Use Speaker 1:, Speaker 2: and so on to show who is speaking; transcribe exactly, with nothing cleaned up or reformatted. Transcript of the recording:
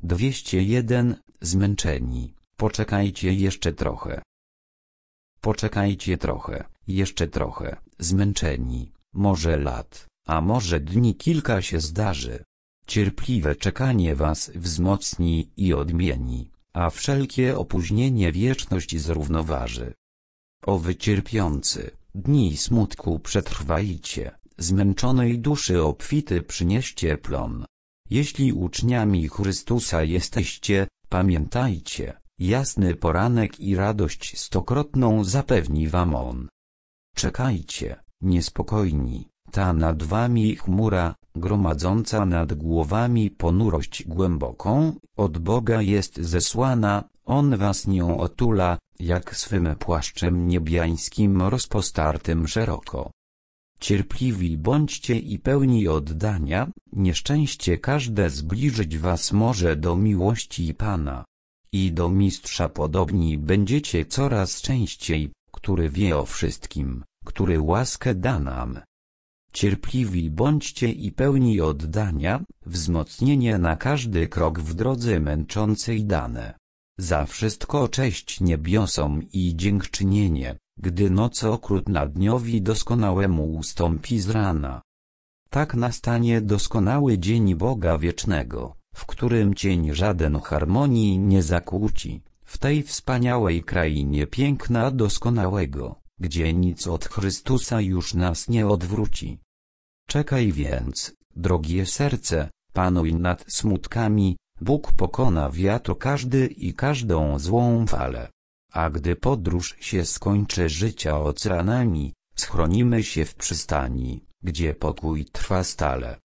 Speaker 1: dwieście jeden. Zmęczeni. Poczekajcie jeszcze trochę. Poczekajcie trochę, jeszcze trochę. Zmęczeni. Może lat, a może dni kilka się zdarzy. Cierpliwe czekanie was wzmocni i odmieni, a wszelkie opóźnienie wieczność zrównoważy. O wy cierpiący, dni smutku przetrwajcie, zmęczonej duszy obfity przynieście plon. Jeśli uczniami Chrystusa jesteście, pamiętajcie, jasny poranek i radość stokrotną zapewni wam On. Czekajcie, niespokojni, ta nad wami chmura, gromadząca nad głowami ponurość głęboką, od Boga jest zesłana, On was nią otula, jak swym płaszczem niebiańskim rozpostartym szeroko. Cierpliwi bądźcie i pełni oddania, nieszczęście każde zbliżyć was może do miłości Pana. I do Mistrza podobni będziecie coraz częściej, który wie o wszystkim, który łaskę da nam. Cierpliwi bądźcie i pełni oddania, wzmocnienie na każdy krok w drodze męczącej dane. Za wszystko cześć niebiosom i dziękczynienie, gdy noc okrutna dniowi doskonałemu ustąpi z rana. Tak nastanie doskonały dzień Boga wiecznego, w którym cień żaden harmonii nie zakłóci, w tej wspaniałej krainie piękna doskonałego, gdzie nic od Chrystusa już nas nie odwróci. Czekaj więc, drogie serce, panuj nad smutkami, Bóg pokona wiatr każdy i każdą złą falę. A gdy podróż się skończy życia oceanami, schronimy się w przystani, gdzie pokój trwa stale.